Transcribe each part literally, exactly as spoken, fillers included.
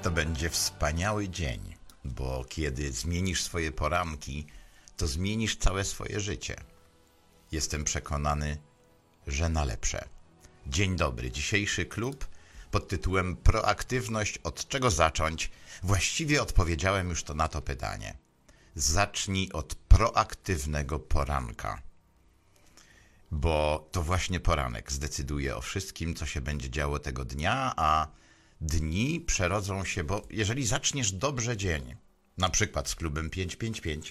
To będzie wspaniały dzień, bo kiedy zmienisz swoje poranki, to zmienisz całe swoje życie. Jestem przekonany, że na lepsze. Dzień dobry. Dzisiejszy klub pod tytułem Proaktywność, od czego zacząć? Właściwie odpowiedziałem już to na to pytanie. Zacznij od proaktywnego poranka. Bo to właśnie poranek zdecyduje o wszystkim, co się będzie działo tego dnia, a dni przerodzą się, bo jeżeli zaczniesz dobrze dzień, na przykład z klubem pięć pięć pięć,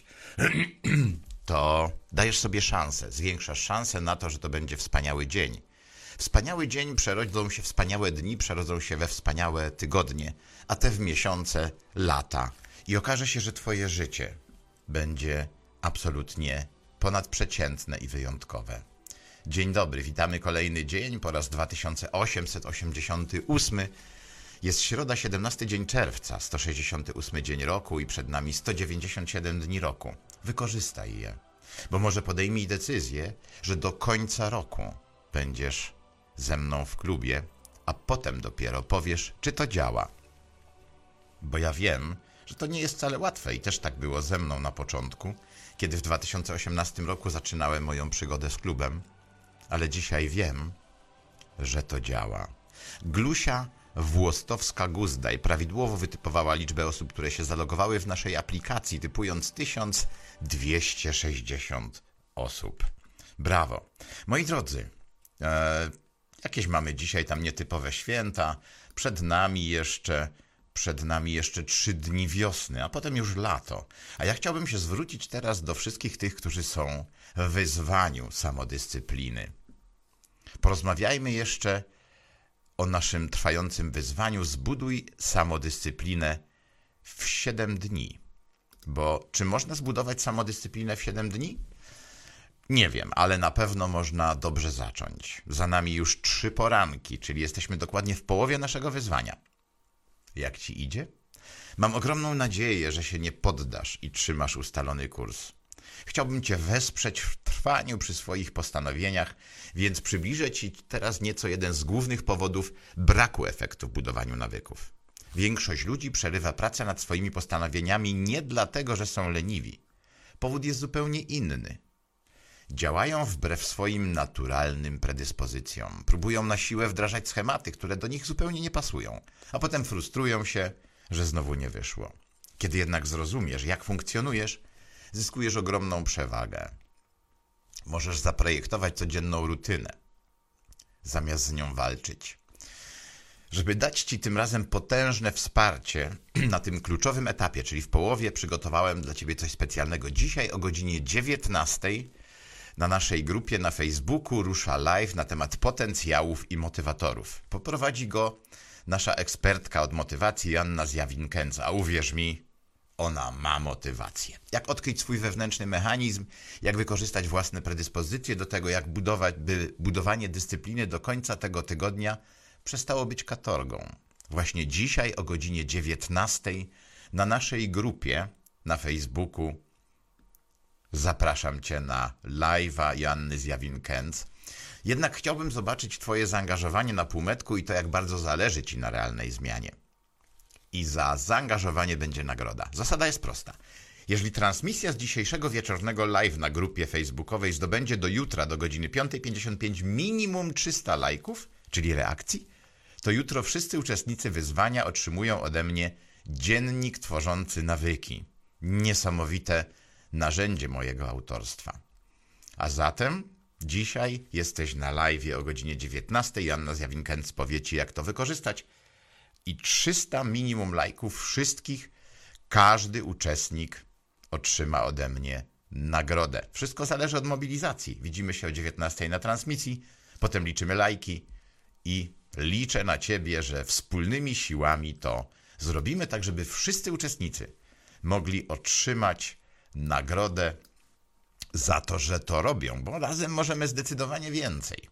to dajesz sobie szansę, zwiększasz szansę na to, że to będzie wspaniały dzień. Wspaniały dzień przerodzą się, wspaniałe dni przerodzą się we wspaniałe tygodnie, a te w miesiące, lata. I okaże się, że twoje życie będzie absolutnie ponadprzeciętne i wyjątkowe. Dzień dobry, witamy kolejny dzień po raz dwa tysiące osiemset osiemdziesiąty ósmy. Jest środa, siedemnasty dzień czerwca, sto sześćdziesiąty ósmy dzień roku i przed nami sto dziewięćdziesiąt siedem dni roku. Wykorzystaj je, bo może podejmij decyzję, że do końca roku będziesz ze mną w klubie, a potem dopiero powiesz, czy to działa. Bo ja wiem, że to nie jest wcale łatwe i też tak było ze mną na początku, kiedy w dwa tysiące osiemnastym roku zaczynałem moją przygodę z klubem, ale dzisiaj wiem, że to działa. Glusia Włostowska-Guzdaj prawidłowo wytypowała liczbę osób, które się zalogowały w naszej aplikacji, typując tysiąc dwieście sześćdziesiąt osób. Brawo. Moi drodzy, e, jakieś mamy dzisiaj tam nietypowe święta, przed nami jeszcze... Przed nami jeszcze trzy dni wiosny, a potem już lato. A ja chciałbym się zwrócić teraz do wszystkich tych, którzy są w wyzwaniu samodyscypliny. Porozmawiajmy jeszcze o naszym trwającym wyzwaniu Zbuduj samodyscyplinę w siedem dni. Bo czy można zbudować samodyscyplinę w siedem dni? Nie wiem, ale na pewno można dobrze zacząć. Za nami już trzy poranki, czyli jesteśmy dokładnie w połowie naszego wyzwania. Jak ci idzie? Mam ogromną nadzieję, że się nie poddasz i trzymasz ustalony kurs. Chciałbym cię wesprzeć w trwaniu przy swoich postanowieniach, więc przybliżę ci teraz nieco jeden z głównych powodów braku efektu w budowaniu nawyków. Większość ludzi przerywa pracę nad swoimi postanowieniami nie dlatego, że są leniwi. Powód jest zupełnie inny. Działają wbrew swoim naturalnym predyspozycjom. Próbują na siłę wdrażać schematy, które do nich zupełnie nie pasują, a potem frustrują się, że znowu nie wyszło. Kiedy jednak zrozumiesz, jak funkcjonujesz, zyskujesz ogromną przewagę. Możesz zaprojektować codzienną rutynę, zamiast z nią walczyć. Żeby dać ci tym razem potężne wsparcie na tym kluczowym etapie, czyli w połowie, przygotowałem dla ciebie coś specjalnego. Dzisiaj o godzinie dziewiętnastej na naszej grupie na Facebooku rusza live na temat potencjałów i motywatorów. Poprowadzi go nasza ekspertka od motywacji Joanna Zjawin-Kęc, a uwierz mi, ona ma motywację. Jak odkryć swój wewnętrzny mechanizm, jak wykorzystać własne predyspozycje do tego, jak budować, by budowanie dyscypliny do końca tego tygodnia przestało być katorgą. Właśnie dzisiaj o godzinie dziewiętnastej na naszej grupie na Facebooku zapraszam cię na live'a Joanny Zjawin-Kęc. Jednak chciałbym zobaczyć twoje zaangażowanie na półmetku i to, jak bardzo zależy ci na realnej zmianie. I za zaangażowanie będzie nagroda. Zasada jest prosta. Jeżeli transmisja z dzisiejszego wieczornego live na grupie facebookowej zdobędzie do jutra do godziny piątej pięćdziesiąt pięć minimum trzysta lajków, czyli reakcji, to jutro wszyscy uczestnicy wyzwania otrzymują ode mnie dziennik tworzący nawyki. Niesamowite narzędzie mojego autorstwa. A zatem dzisiaj jesteś na live o godzinie dziewiętnastej. Joanna Zjawin-Kęc powie ci, jak to wykorzystać. I trzysta minimum lajków wszystkich. Każdy uczestnik otrzyma ode mnie nagrodę. Wszystko zależy od mobilizacji. Widzimy się o dziewiętnastej na transmisji, potem liczymy lajki i liczę na ciebie, że wspólnymi siłami to zrobimy tak, żeby wszyscy uczestnicy mogli otrzymać nagrodę za to, że to robią, bo razem możemy zdecydowanie więcej.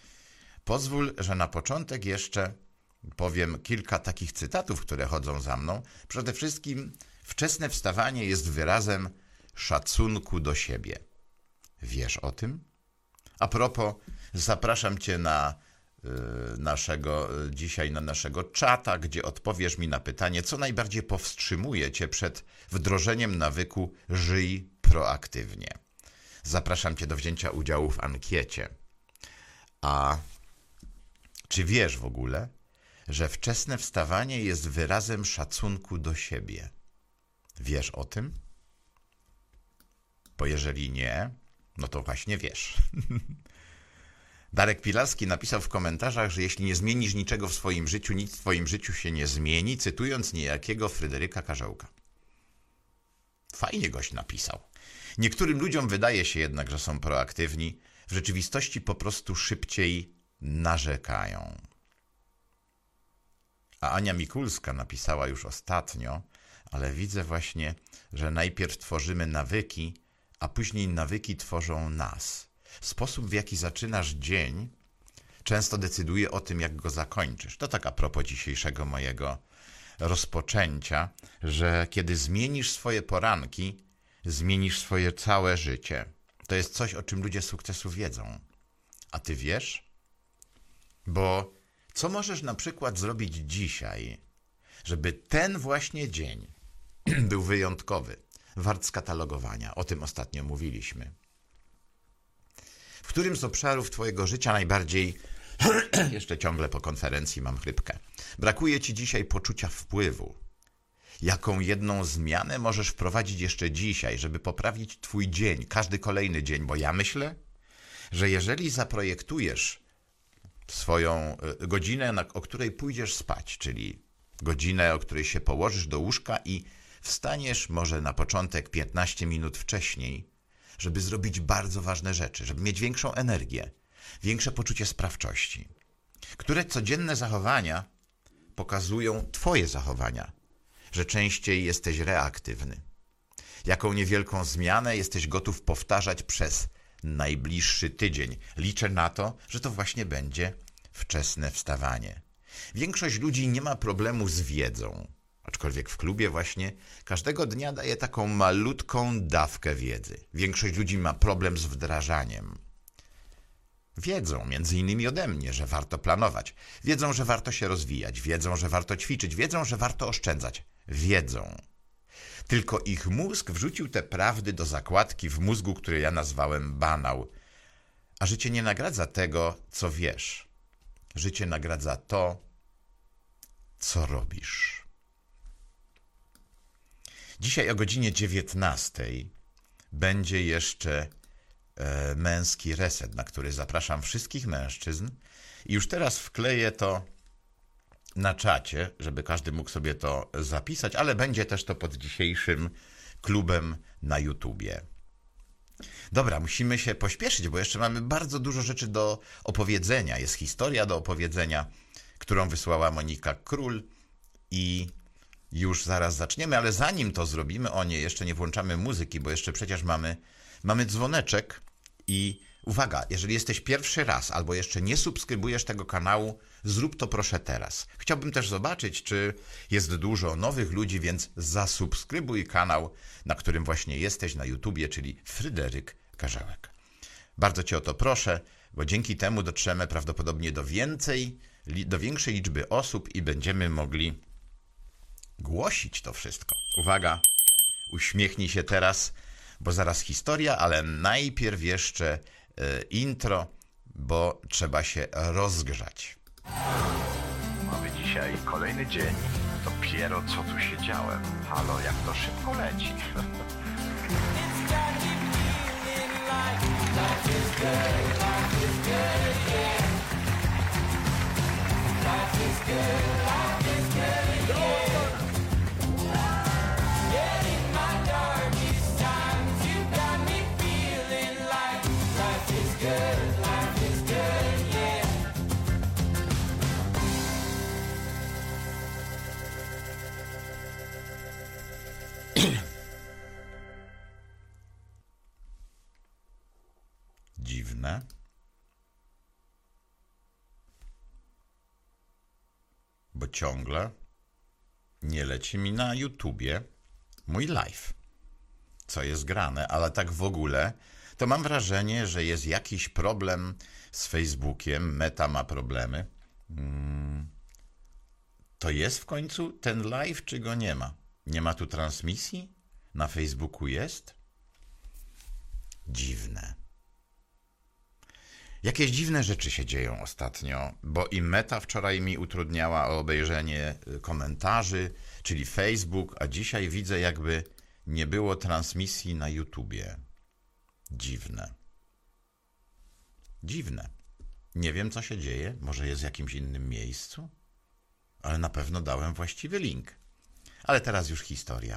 Pozwól, że na początek jeszcze powiem kilka takich cytatów, które chodzą za mną. Przede wszystkim wczesne wstawanie jest wyrazem szacunku do siebie. Wiesz o tym? A propos, zapraszam cię na naszego dzisiaj na naszego czata, gdzie odpowiesz mi na pytanie, co najbardziej powstrzymuje cię przed wdrożeniem nawyku żyj proaktywnie. Zapraszam cię do wzięcia udziału w ankiecie. A czy wiesz w ogóle, że wczesne wstawanie jest wyrazem szacunku do siebie? Wiesz o tym? Bo jeżeli nie, no to właśnie wiesz. Darek Pilarski napisał w komentarzach, że jeśli nie zmienisz niczego w swoim życiu, nic w twoim życiu się nie zmieni, cytując niejakiego Fryderyka Karzełka. Fajnie gość napisał. Niektórym ludziom wydaje się jednak, że są proaktywni, w rzeczywistości po prostu szybciej narzekają. A Ania Mikulska napisała już ostatnio, ale widzę właśnie, że najpierw tworzymy nawyki, a później nawyki tworzą nas. Sposób, w jaki zaczynasz dzień, często decyduje o tym, jak go zakończysz. To tak a propos dzisiejszego mojego rozpoczęcia, że kiedy zmienisz swoje poranki, zmienisz swoje całe życie. To jest coś, o czym ludzie sukcesu wiedzą. A ty wiesz? Bo co możesz na przykład zrobić dzisiaj, żeby ten właśnie dzień był wyjątkowy, wart skatalogowania? O tym ostatnio mówiliśmy. W którym z obszarów twojego życia najbardziej, jeszcze ciągle po konferencji mam chrypkę, brakuje ci dzisiaj poczucia wpływu? Jaką jedną zmianę możesz wprowadzić jeszcze dzisiaj, żeby poprawić twój dzień, każdy kolejny dzień? Bo ja myślę, że jeżeli zaprojektujesz swoją godzinę, o której pójdziesz spać, czyli godzinę, o której się położysz do łóżka i wstaniesz może na początek piętnaście minut wcześniej, żeby zrobić bardzo ważne rzeczy, żeby mieć większą energię, większe poczucie sprawczości, które codzienne zachowania pokazują twoje zachowania, że częściej jesteś reaktywny. Jaką niewielką zmianę jesteś gotów powtarzać przez najbliższy tydzień. Liczę na to, że to właśnie będzie wczesne wstawanie. Większość ludzi nie ma problemu z wiedzą, aczkolwiek w klubie właśnie każdego dnia daję taką malutką dawkę wiedzy. Większość ludzi ma problem z wdrażaniem. Wiedzą, między innymi ode mnie, że warto planować. Wiedzą, że warto się rozwijać. Wiedzą, że warto ćwiczyć. Wiedzą, że warto oszczędzać. Wiedzą. Tylko ich mózg wrzucił te prawdy do zakładki w mózgu, który ja nazwałem banał. A życie nie nagradza tego, co wiesz. Życie nagradza to, co robisz. Dzisiaj o godzinie dziewiętnastej będzie jeszcze e, męski reset, na który zapraszam wszystkich mężczyzn. I już teraz wkleję to na czacie, żeby każdy mógł sobie to zapisać, ale będzie też to pod dzisiejszym klubem na YouTubie. Dobra, musimy się pośpieszyć, bo jeszcze mamy bardzo dużo rzeczy do opowiedzenia. Jest historia do opowiedzenia, którą wysłała Monika Król i już zaraz zaczniemy, ale zanim to zrobimy, o nie, jeszcze nie włączamy muzyki, bo jeszcze przecież mamy, mamy dzwoneczek i uwaga, jeżeli jesteś pierwszy raz albo jeszcze nie subskrybujesz tego kanału, zrób to proszę teraz. Chciałbym też zobaczyć, czy jest dużo nowych ludzi, więc zasubskrybuj kanał, na którym właśnie jesteś na YouTubie, czyli Fryderyk Karzełek. Bardzo cię o to proszę, bo dzięki temu dotrzemy prawdopodobnie do więcej, do większej liczby osób i będziemy mogli głosić to wszystko. Uwaga, uśmiechnij się teraz, bo zaraz historia, ale najpierw jeszcze y, intro, bo trzeba się rozgrzać. Mamy dzisiaj kolejny dzień. Dopiero co tu siedziałem. Halo, jak to szybko leci. Dziwne. Bo ciągle nie leci mi na YouTubie mój live. Co jest grane, ale tak w ogóle to mam wrażenie, że jest jakiś problem z Facebookiem, Meta ma problemy. Hmm. To jest w końcu ten live, czy go nie ma? Nie ma tu transmisji? Na Facebooku jest? Dziwne. Jakieś dziwne rzeczy się dzieją ostatnio, bo i Meta wczoraj mi utrudniała obejrzenie komentarzy, czyli Facebook, a dzisiaj widzę, jakby nie było transmisji na YouTubie. Dziwne. Dziwne. Nie wiem, co się dzieje. Może jest w jakimś innym miejscu? Ale na pewno dałem właściwy link. Ale teraz już historia.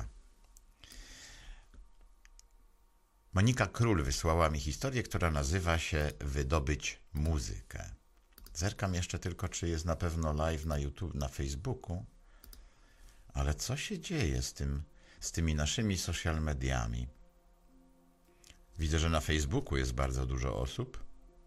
Monika Król wysłała mi historię, która nazywa się Wydobyć muzykę. Zerkam jeszcze tylko, czy jest na pewno live na YouTube, na Facebooku. Ale co się dzieje z tym, z tymi naszymi social mediami? Widzę, że na Facebooku jest bardzo dużo osób.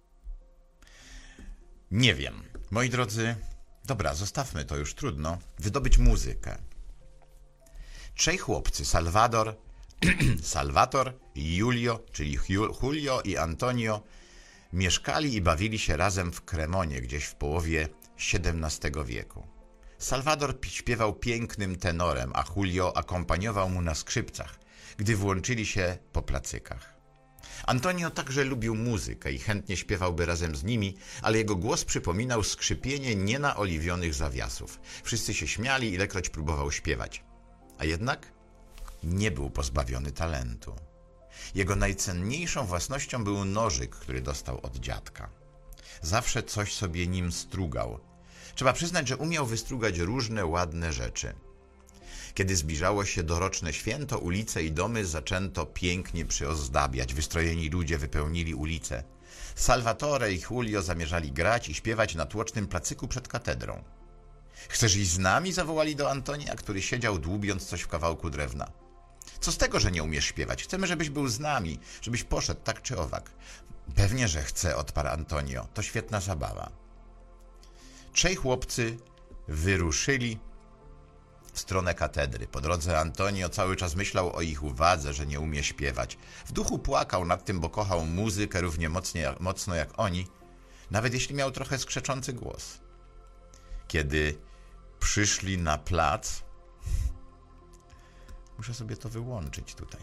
Nie wiem. Moi drodzy, dobra, zostawmy to, już trudno. Wydobyć muzykę. Trzej chłopcy, Salvador, Salvator, Julio, czyli Julio i Antonio, mieszkali i bawili się razem w Cremonie, gdzieś w połowie siedemnastego wieku. Salvador śpiewał pięknym tenorem, a Julio akompaniował mu na skrzypcach, gdy włączyli się po placykach. Antonio także lubił muzykę i chętnie śpiewałby razem z nimi, ale jego głos przypominał skrzypienie nienaoliwionych zawiasów. Wszyscy się śmiali, ilekroć próbował śpiewać. A jednak nie był pozbawiony talentu. Jego najcenniejszą własnością był nożyk, który dostał od dziadka. Zawsze coś sobie nim strugał. Trzeba przyznać, że umiał wystrugać różne ładne rzeczy. Kiedy zbliżało się doroczne święto, ulice i domy zaczęto pięknie przyozdabiać. Wystrojeni ludzie wypełnili ulice. Salvatore i Julio zamierzali grać i śpiewać na tłocznym placyku przed katedrą. Chcesz iść z nami? Zawołali do Antonia, który siedział dłubiąc coś w kawałku drewna. Co z tego, że nie umiesz śpiewać? Chcemy, żebyś był z nami, żebyś poszedł tak czy owak. Pewnie, że chcę, odparł Antonio. To świetna zabawa. Trzej chłopcy wyruszyli w stronę katedry. Po drodze Antonio cały czas myślał o ich uwadze, że nie umie śpiewać. W duchu płakał nad tym, bo kochał muzykę równie mocnie, mocno jak oni, nawet jeśli miał trochę skrzeczący głos. Kiedy przyszli na plac... Muszę sobie to wyłączyć tutaj.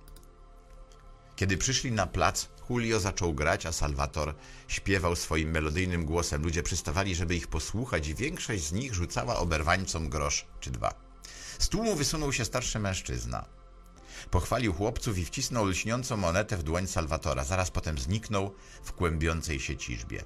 Kiedy przyszli na plac, Julio zaczął grać, a Salvator śpiewał swoim melodyjnym głosem. Ludzie przystawali, żeby ich posłuchać i większość z nich rzucała oberwańcom grosz czy dwa. Z tłumu wysunął się starszy mężczyzna. Pochwalił chłopców i wcisnął lśniącą monetę w dłoń Salvatora. Zaraz potem zniknął w kłębiącej się ciżbie.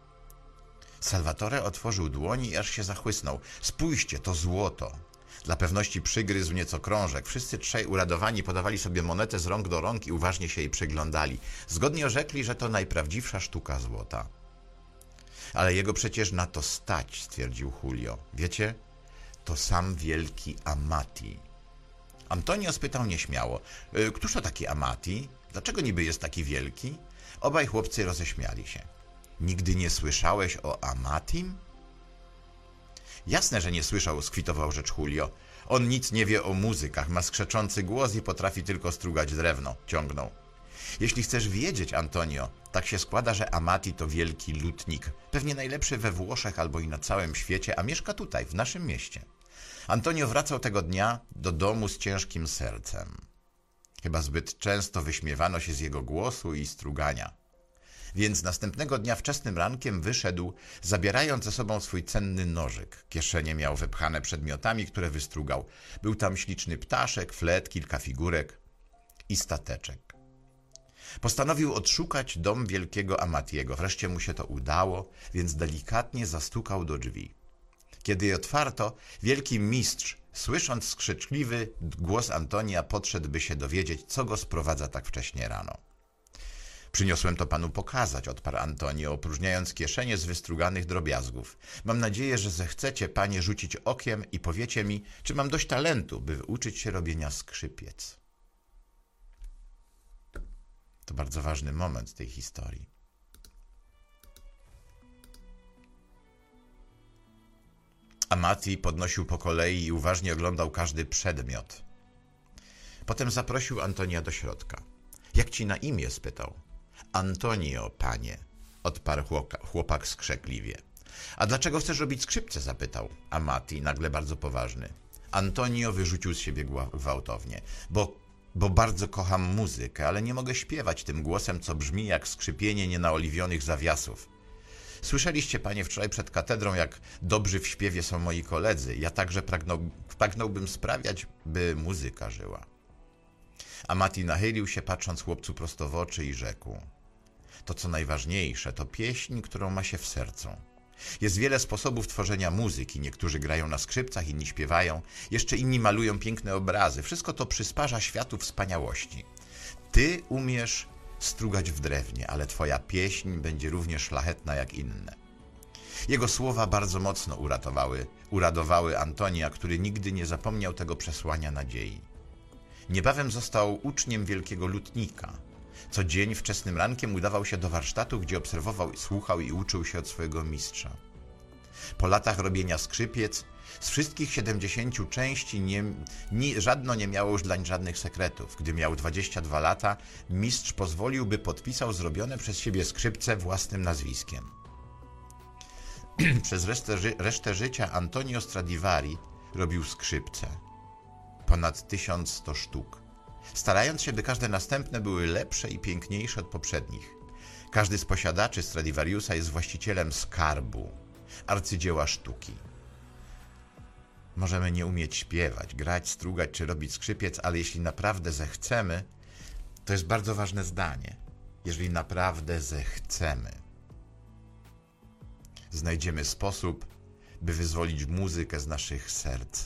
Salvatore otworzył dłoń i aż się zachłysnął. Spójrzcie, to złoto. Dla pewności przygryzł nieco krążek. Wszyscy trzej uradowani podawali sobie monetę z rąk do rąk i uważnie się jej przyglądali. Zgodnie orzekli, że to najprawdziwsza sztuka złota. Ale jego przecież na to stać, stwierdził Julio. Wiecie, to sam wielki Amati. Antonio spytał nieśmiało. Któż to taki Amati? Dlaczego niby jest taki wielki? Obaj chłopcy roześmiali się. Nigdy nie słyszałeś o Amatim? Jasne, że nie słyszał, skwitował rzecz Julio. On nic nie wie o muzykach, ma skrzeczący głos i potrafi tylko strugać drewno, ciągnął. Jeśli chcesz wiedzieć, Antonio, tak się składa, że Amati to wielki lutnik, pewnie najlepszy we Włoszech albo i na całym świecie, a mieszka tutaj, w naszym mieście. Antonio wracał tego dnia do domu z ciężkim sercem. Chyba zbyt często wyśmiewano się z jego głosu i strugania. Więc następnego dnia wczesnym rankiem wyszedł, zabierając ze sobą swój cenny nożyk. Kieszenie miał wypchane przedmiotami, które wystrugał. Był tam śliczny ptaszek, flet, kilka figurek i stateczek. Postanowił odszukać dom wielkiego Amatiego. Wreszcie mu się to udało, więc delikatnie zastukał do drzwi. Kiedy je otwarto, wielki mistrz, słysząc skrzyczliwy głos Antonia, podszedł, by się dowiedzieć, co go sprowadza tak wcześnie rano. Przyniosłem to panu pokazać, odparł Antonio, opróżniając kieszenie z wystruganych drobiazgów. Mam nadzieję, że zechcecie, panie, rzucić okiem i powiecie mi, czy mam dość talentu, by uczyć się robienia skrzypiec. To bardzo ważny moment tej historii. Amati podnosił po kolei i uważnie oglądał każdy przedmiot. Potem zaprosił Antonia do środka. Jak ci na imię? Spytał. Antonio, panie, odparł chłopak, chłopak skrzekliwie. A dlaczego chcesz robić skrzypce? Zapytał Amati, nagle bardzo poważny. Antonio wyrzucił z siebie gwałtownie. Bo, bo bardzo kocham muzykę, ale nie mogę śpiewać tym głosem, co brzmi jak skrzypienie nienaoliwionych zawiasów. Słyszeliście, panie, wczoraj przed katedrą, jak dobrzy w śpiewie są moi koledzy. Ja także pragnął, pragnąłbym sprawiać, by muzyka żyła. Amati nachylił się, patrząc chłopcu prosto w oczy i rzekł. To, co najważniejsze, to pieśń, którą ma się w sercu. Jest wiele sposobów tworzenia muzyki. Niektórzy grają na skrzypcach, inni śpiewają, jeszcze inni malują piękne obrazy. Wszystko to przysparza światu wspaniałości. Ty umiesz strugać w drewnie, ale twoja pieśń będzie równie szlachetna jak inne. Jego słowa bardzo mocno uratowały, uradowały Antonia, który nigdy nie zapomniał tego przesłania nadziei. Niebawem został uczniem wielkiego lutnika. Co dzień wczesnym rankiem udawał się do warsztatu, gdzie obserwował, słuchał i uczył się od swojego mistrza. Po latach robienia skrzypiec, z wszystkich siedemdziesięciu części nie, nie, żadno nie miało już dlań żadnych sekretów. Gdy miał dwadzieścia dwa lata, mistrz pozwolił, by podpisał zrobione przez siebie skrzypce własnym nazwiskiem. Przez resztę, ży resztę życia Antonio Stradivari robił skrzypce. Ponad tysiąc sto sztuk. Starając się, by każde następne były lepsze i piękniejsze od poprzednich. Każdy z posiadaczy Stradivariusa jest właścicielem skarbu, arcydzieła sztuki. Możemy nie umieć śpiewać, grać, strugać czy robić skrzypiec, ale jeśli naprawdę zechcemy, to jest bardzo ważne zdanie. Jeżeli naprawdę zechcemy, znajdziemy sposób, by wyzwolić muzykę z naszych serc.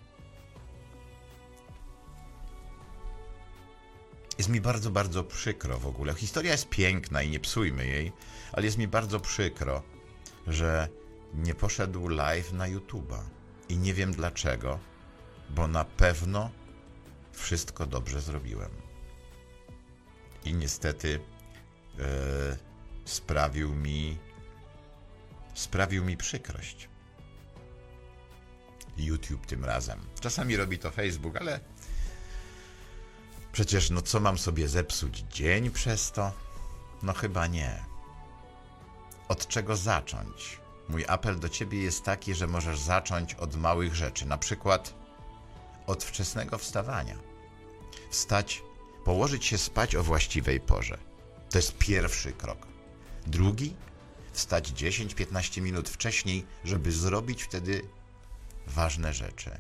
Jest mi bardzo, bardzo przykro w ogóle. Historia jest piękna i nie psujmy jej, ale jest mi bardzo przykro, że nie poszedł live na YouTube'a. I nie wiem dlaczego, bo na pewno wszystko dobrze zrobiłem. I niestety e, sprawił mi sprawił mi przykrość. YouTube tym razem. Czasami robi to Facebook, ale przecież no co mam sobie zepsuć dzień przez to? No chyba nie. Od czego zacząć? Mój apel do ciebie jest taki, że możesz zacząć od małych rzeczy, na przykład od wczesnego wstawania. Wstać, położyć się spać o właściwej porze. To jest pierwszy krok. Drugi, wstać dziesięć piętnaście minut wcześniej, żeby zrobić wtedy ważne rzeczy.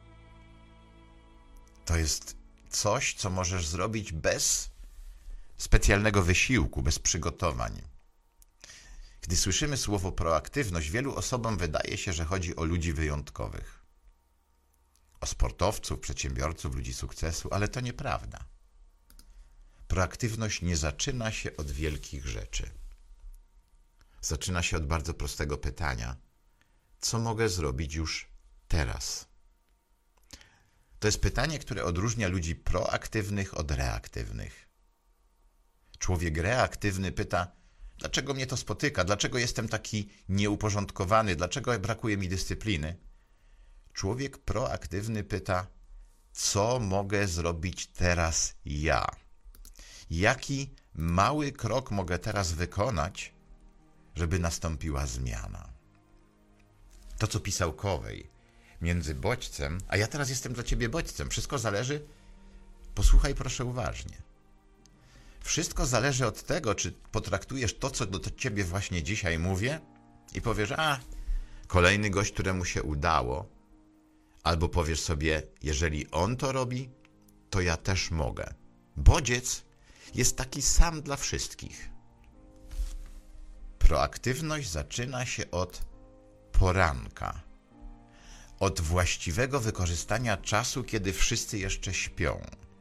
To jest coś, co możesz zrobić bez specjalnego wysiłku, bez przygotowań. Gdy słyszymy słowo proaktywność, wielu osobom wydaje się, że chodzi o ludzi wyjątkowych. O sportowców, przedsiębiorców, ludzi sukcesu, ale to nieprawda. Proaktywność nie zaczyna się od wielkich rzeczy. Zaczyna się od bardzo prostego pytania. Co mogę zrobić już teraz? To jest pytanie, które odróżnia ludzi proaktywnych od reaktywnych. Człowiek reaktywny pyta, dlaczego mnie to spotyka? Dlaczego jestem taki nieuporządkowany? Dlaczego brakuje mi dyscypliny? Człowiek proaktywny pyta, co mogę zrobić teraz ja? Jaki mały krok mogę teraz wykonać, żeby nastąpiła zmiana? To, co pisał Kowej, między bodźcem, a ja teraz jestem dla ciebie bodźcem. Wszystko zależy, posłuchaj proszę uważnie. Wszystko zależy od tego, czy potraktujesz to, co do ciebie właśnie dzisiaj mówię i powiesz, a, kolejny gość, któremu się udało, albo powiesz sobie, jeżeli on to robi, to ja też mogę. Bodziec jest taki sam dla wszystkich. Proaktywność zaczyna się od poranka. Od właściwego wykorzystania czasu, kiedy wszyscy jeszcze śpią.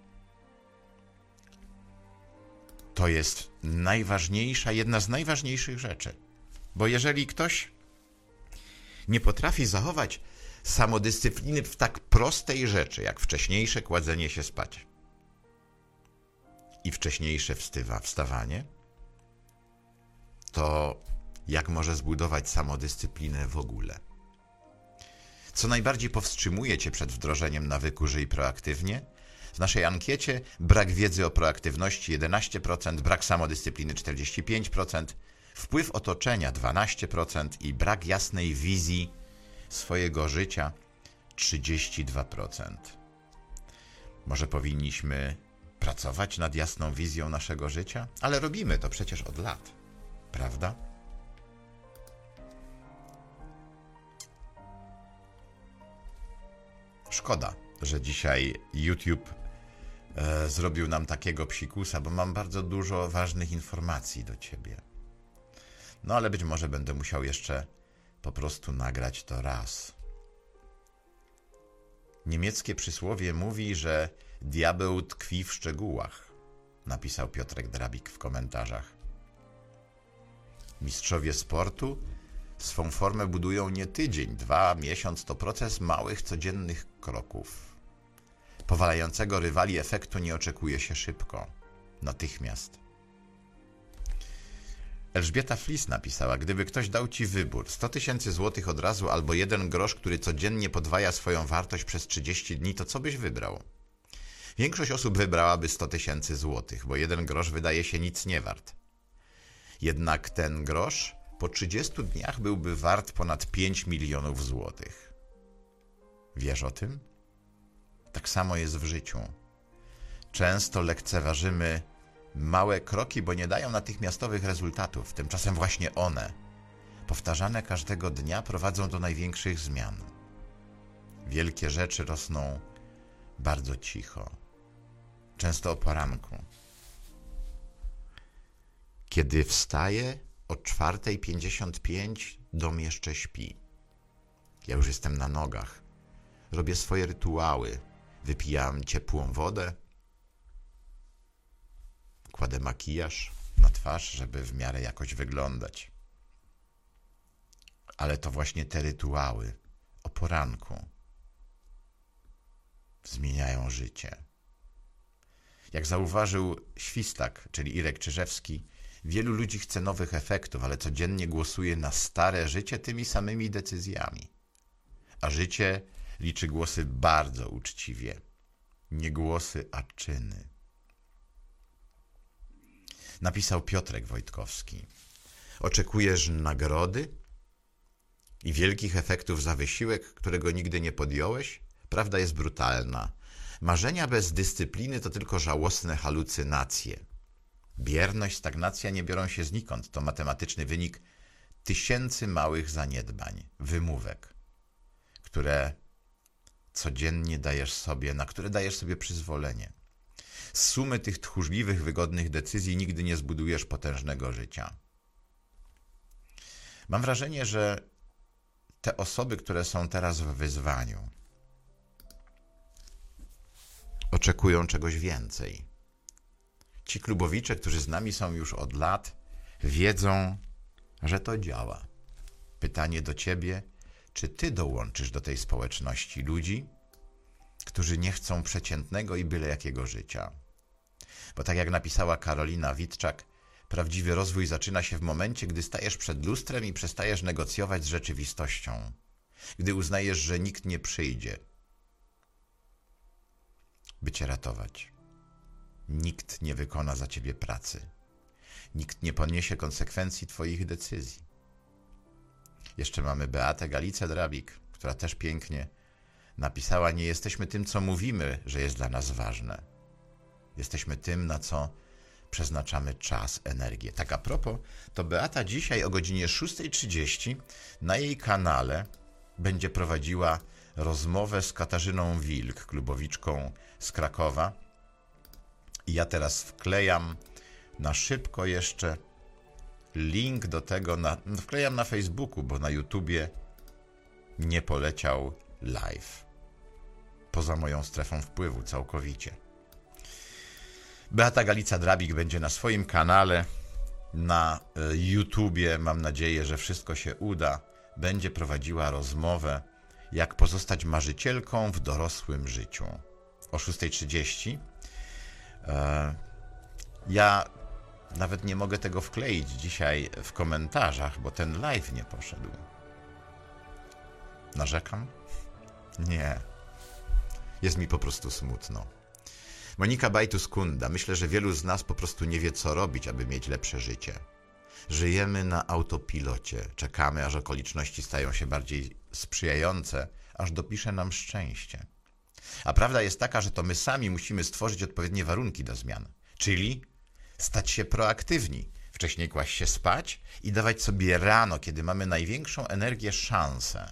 To jest najważniejsza, jedna z najważniejszych rzeczy. Bo jeżeli ktoś nie potrafi zachować samodyscypliny w tak prostej rzeczy, jak wcześniejsze kładzenie się spać i wcześniejsze wstywa, wstawanie, to jak może zbudować samodyscyplinę w ogóle? Co najbardziej powstrzymuje cię przed wdrożeniem nawyku żyj proaktywnie? W naszej ankiecie brak wiedzy o proaktywności jedenaście procent, brak samodyscypliny czterdzieści pięć procent, wpływ otoczenia dwanaście procent i brak jasnej wizji swojego życia trzydzieści dwa procent. Może powinniśmy pracować nad jasną wizją naszego życia? Ale robimy to przecież od lat, prawda? Szkoda, że dzisiaj YouTube e, zrobił nam takiego psikusa, bo mam bardzo dużo ważnych informacji do ciebie. No ale być może będę musiał jeszcze po prostu nagrać to raz. Niemieckie przysłowie mówi, że diabeł tkwi w szczegółach, napisał Piotrek Drabik w komentarzach. Mistrzowie sportu swą formę budują nie tydzień, dwa, miesiąc, to proces małych, codziennych kroków. Powalającego rywali efektu nie oczekuje się szybko, natychmiast. Elżbieta Flis napisała, gdyby ktoś dał ci wybór, sto tysięcy złotych od razu albo jeden grosz, który codziennie podwaja swoją wartość przez trzydzieści dni, to co byś wybrał? Większość osób wybrałaby sto tysięcy złotych, bo jeden grosz wydaje się nic nie wart. Jednak ten grosz po trzydziestu dniach byłby wart ponad pięć milionów złotych. Wiesz o tym? Tak samo jest w życiu. Często lekceważymy małe kroki, bo nie dają natychmiastowych rezultatów. Tymczasem właśnie one, powtarzane każdego dnia, prowadzą do największych zmian. Wielkie rzeczy rosną bardzo cicho, często o poranku. Kiedy wstaję o czwarta pięćdziesiąt pięć, dom jeszcze śpi. Ja już jestem na nogach. Robię swoje rytuały. Wypijam ciepłą wodę. Kładę makijaż na twarz, żeby w miarę jakoś wyglądać. Ale to właśnie te rytuały o poranku zmieniają życie. Jak zauważył Świstak, czyli Irek Czyżewski, wielu ludzi chce nowych efektów, ale codziennie głosuje na stare życie tymi samymi decyzjami. A życie liczy głosy bardzo uczciwie. Nie głosy, a czyny. Napisał Piotrek Wojtkowski. Oczekujesz nagrody i wielkich efektów za wysiłek, którego nigdy nie podjąłeś? Prawda jest brutalna. Marzenia bez dyscypliny to tylko żałosne halucynacje. Bierność, stagnacja nie biorą się znikąd. To matematyczny wynik tysięcy małych zaniedbań, wymówek, które codziennie dajesz sobie, na które dajesz sobie przyzwolenie. Z sumy tych tchórzliwych, wygodnych decyzji nigdy nie zbudujesz potężnego życia. Mam wrażenie, że te osoby, które są teraz w wyzwaniu, oczekują czegoś więcej. Ci klubowicze, którzy z nami są już od lat, wiedzą, że to działa. Pytanie do ciebie, czy ty dołączysz do tej społeczności ludzi, którzy nie chcą przeciętnego i byle jakiego życia? Bo tak jak napisała Karolina Witczak, prawdziwy rozwój zaczyna się w momencie, gdy stajesz przed lustrem i przestajesz negocjować z rzeczywistością. Gdy uznajesz, że nikt nie przyjdzie, by cię ratować. Nikt nie wykona za ciebie pracy. Nikt nie poniesie konsekwencji twoich decyzji. Jeszcze mamy Beatę Galicę-Drabik, która też pięknie napisała: nie jesteśmy tym, co mówimy, że jest dla nas ważne. Jesteśmy tym, na co przeznaczamy czas, energię. Tak a propos, to Beata dzisiaj o godzinie szósta trzydzieści na jej kanale będzie prowadziła rozmowę z Katarzyną Wilk, klubowiczką z Krakowa. I ja teraz wklejam na szybko jeszcze link do tego, na, wklejam na Facebooku, bo na YouTubie nie poleciał live. Poza moją strefą wpływu całkowicie. Beata Galica-Drabik będzie na swoim kanale, na YouTubie, mam nadzieję, że wszystko się uda, będzie prowadziła rozmowę, jak pozostać marzycielką w dorosłym życiu. O szósta trzydzieści. Ja nawet nie mogę tego wkleić dzisiaj w komentarzach, bo ten live nie poszedł. Narzekam? Nie. Jest mi po prostu smutno. Monika Bajtus-Kunda. Myślę, że wielu z nas po prostu nie wie, co robić, aby mieć lepsze życie. Żyjemy na autopilocie. Czekamy, aż okoliczności stają się bardziej sprzyjające, aż dopisze nam szczęście. A prawda jest taka, że to my sami musimy stworzyć odpowiednie warunki do zmian. Czyli stać się proaktywni. Wcześniej kłaść się spać i dawać sobie rano, kiedy mamy największą energię, szansę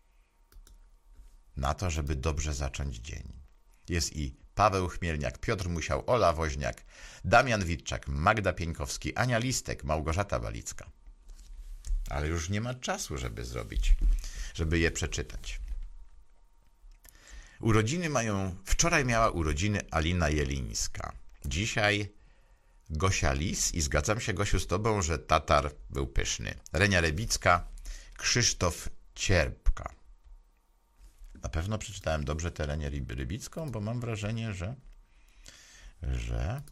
na to, żeby dobrze zacząć dzień. Jest i Paweł Chmielniak, Piotr Musiał, Ola Woźniak, Damian Witczak, Magda Pieńkowski, Ania Listek, Małgorzata Walicka. Ale już nie ma czasu, żeby zrobić, żeby je przeczytać. Urodziny mają... Wczoraj miała urodziny Alina Jelińska. Dzisiaj Gosia Lis i zgadzam się, Gosiu, z tobą, że tatar był pyszny. Renia Rybicka, Krzysztof Cierpka. Na pewno przeczytałem dobrze tę Renię Rybicką, bo mam wrażenie, że że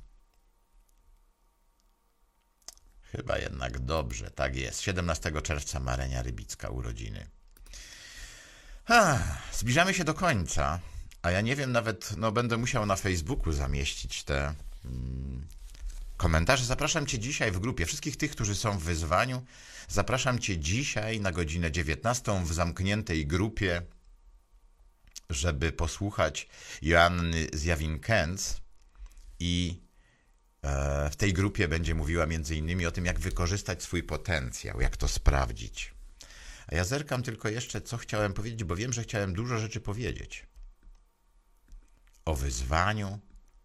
chyba jednak dobrze, tak jest. siedemnastego czerwca ma Renia Rybicka urodziny. Ah, zbliżamy się do końca, a ja nie wiem nawet, no będę musiał na Facebooku zamieścić te mm, komentarze. Zapraszam cię dzisiaj w grupie, wszystkich tych, którzy są w wyzwaniu, zapraszam cię dzisiaj na godzinę dziewiętnastą w zamkniętej grupie, żeby posłuchać Joanny Zjawin-Kęc i e, w tej grupie będzie mówiła między innymi o tym, jak wykorzystać swój potencjał, jak to sprawdzić. A ja zerkam tylko jeszcze, co chciałem powiedzieć, bo wiem, że chciałem dużo rzeczy powiedzieć. O wyzwaniu.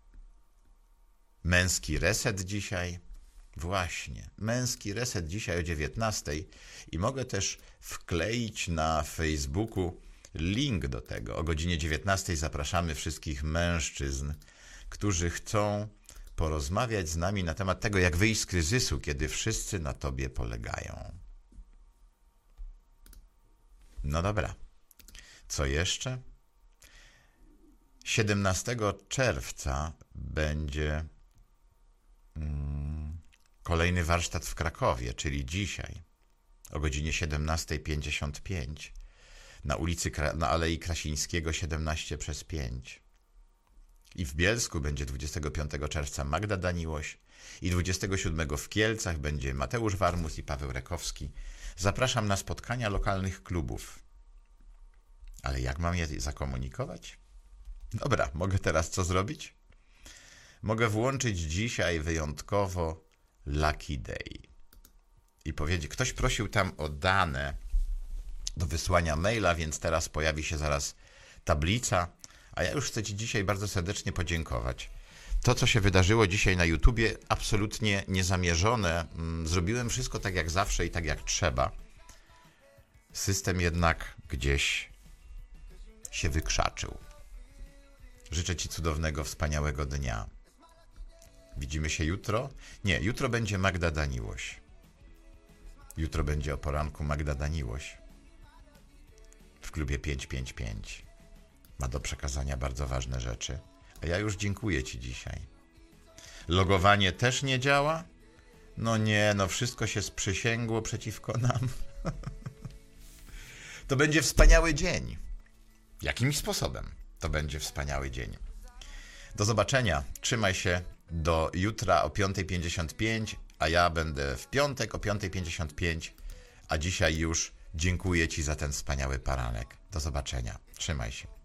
Męski reset dzisiaj. Właśnie, męski reset dzisiaj o dziewiętnastej i mogę też wkleić na Facebooku link do tego. O godzinie dziewiętnastej zapraszamy wszystkich mężczyzn, którzy chcą porozmawiać z nami na temat tego, jak wyjść z kryzysu, kiedy wszyscy na tobie polegają. No dobra. Co jeszcze? siedemnastego czerwca będzie mm, kolejny warsztat w Krakowie, czyli dzisiaj o godzinie siedemnastej pięćdziesiąt pięć na ulicy, na Alei Krasińskiego siedemnaście przez pięć. I w Bielsku będzie dwudziestego piątego czerwca Magda Daniłoś i dwudziestego siódmego w Kielcach będzie Mateusz Warmus i Paweł Rekowski. Zapraszam na spotkania lokalnych klubów. Ale jak mam je zakomunikować? Dobra, mogę teraz co zrobić? Mogę włączyć dzisiaj wyjątkowo Lucky Day i powiedzieć, ktoś prosił tam o dane do wysłania maila, więc teraz pojawi się zaraz tablica, a ja już chcę ci dzisiaj bardzo serdecznie podziękować. To, co się wydarzyło dzisiaj na YouTubie, absolutnie niezamierzone. Zrobiłem wszystko tak jak zawsze i tak jak trzeba. System jednak gdzieś się wykrzaczył. Życzę ci cudownego, wspaniałego dnia. Widzimy się jutro? Nie, jutro będzie Magda Daniłoś. Jutro będzie o poranku Magda Daniłoś w klubie pięć pięć pięć. Ma do przekazania bardzo ważne rzeczy. A ja już dziękuję ci dzisiaj. Logowanie też nie działa? No nie, no wszystko się sprzysięgło przeciwko nam. To będzie wspaniały dzień. Jakimś sposobem to będzie wspaniały dzień. Do zobaczenia. Trzymaj się do jutra o piąta pięćdziesiąt pięć, a ja będę w piątek o piąta pięćdziesiąt pięć, a dzisiaj już dziękuję ci za ten wspaniały poranek. Do zobaczenia. Trzymaj się.